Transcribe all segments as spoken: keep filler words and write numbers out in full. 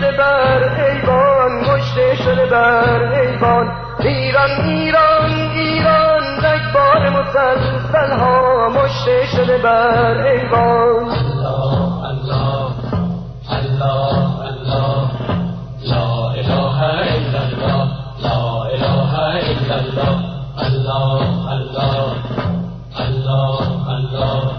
شده بر ایوان، مشته شده بر ایوان. ایران ایران ایران رگبار مسلسل ها مشته شده بر ایوان. الله الله الله الله لا اله الا الله لا اله الا الله الله الله الله الله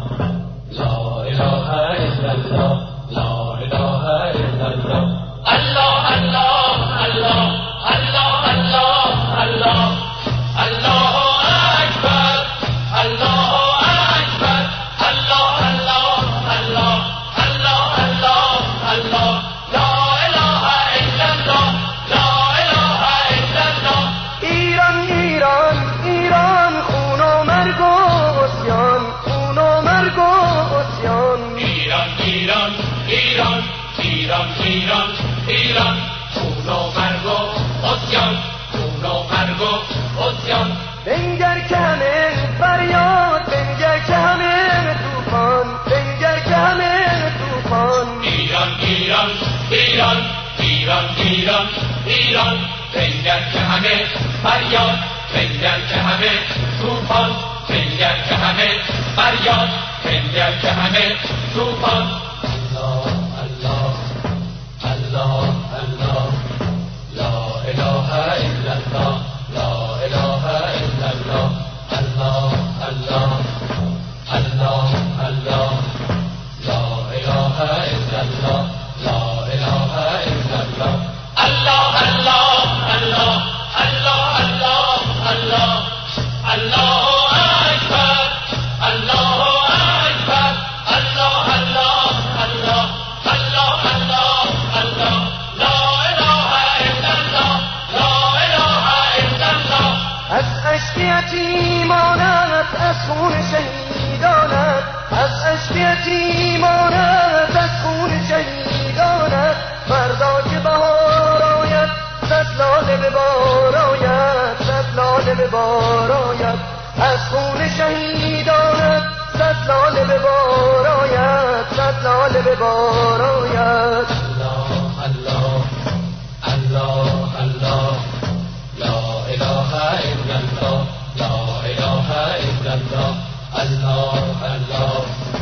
لا اله الا الله لا اله الا الله الله الله الله الله الله الله الله اکبر الله اکبر الله الله الله الله الله الله لا اله الا الله لا اله الا الله. ایران ایران ایران خون و مرگ و عصیان، خون و مرگ و عصیان. ایران ایران ایران ایران ایران ایران خون و مرگ و عصیان، خون و مرگ و عصیان. بنگر که همه فریاد، بنگر که همه طوفان، بنگر که همه طوفان. ایران ایران ایران ایران ایران ایران بنگر که همه فریاد، بنگر که همه طوفان، بنگر که همه فریاد، بنگر که همه طوفان. الله الله الله الله لا اله الا الله لا اله الا الله الله الله الله الله لا اله الا الله لا اله الا الله الله الله الله الله الله الله الله اکبر الله اکبر الله الله الله الله الله الله لا اله الا الله لا اله الا الله. از اشک یتیمانت، از خون شهیدانت، از اشک یتیمانت، از خون شهیدانت. فردا که بهار آید صد لاله به بار آید، صد لاله به بار آید. از خون شهیدانت صد لاله به بار آید، صد لاله به بار آید. الله الله الله الله لا اله الا الله لا اله الا الله الله الله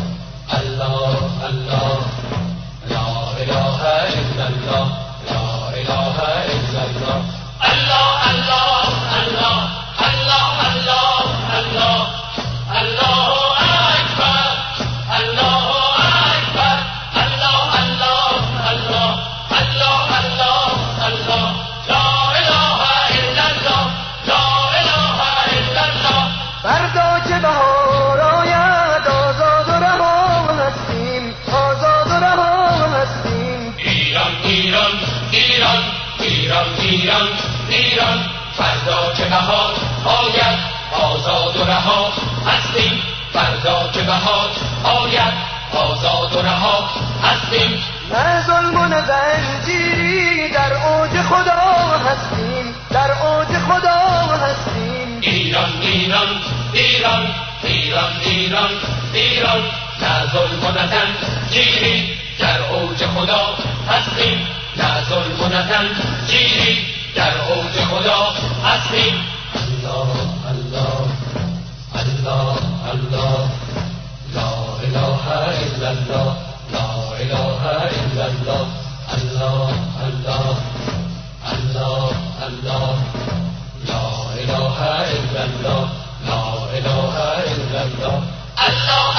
الله الله لا اله الا الله لا اله الا الله الله الله الله الله الله الله الله اکبر الله اکبر الله الله الله الله الله الله لا اله الا الله لا اله الا الله. فردا که بهار آید آزاد و رها هستیم، آزاد و رها هستیم. ایران ایران ایران ایران ایران ایران فردا که بهار آید آزاد و رها هستیم، فردا که بهار آید آزاد و رها هستیم. نه ظلم و نه زنجیری در اوج خدا هستیم، در اوج خدا هستیم. ایران ایران ایران ایران ایران ایران نه ظلم و نه زنجیری در اوج خدا هستیم، نه ظلم و نه زنجیری در اوج خدا هستیم. الله الله الله الله لا اله الا الله لا اله الا الله الله الله الله الله لا اله الا الله لا اله الا الله الله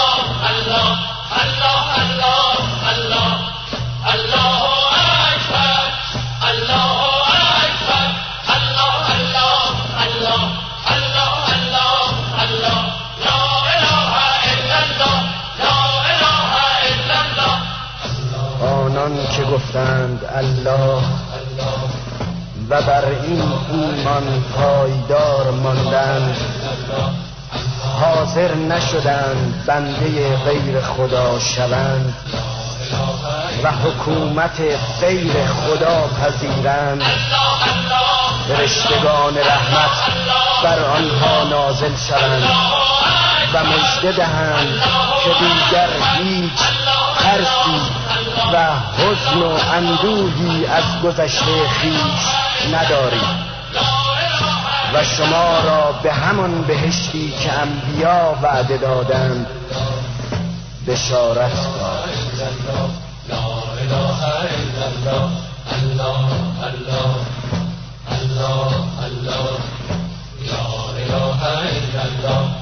الله الله الله الله الله الله اکبر الله اکبر الله الله الله الله الله الله لا اله الا الله لا اله الا الله. آنان که گفتند الله و بر این ایمان پایدار ماندند، حاضر نشدند بنده غیر خدا شوند و حکومت غیر خدا پذیرند. فرشتگان رحمت بر آنها نازل شوند و مژده دهند که دیگر هیچ ترسی و حزن و اندوهی از گذشته خویش ندارید و شما را به همان بهشتی که انبیا وعده دادند بشارت داد. لا اله الا الله الله الله الله الله لا اله الا الله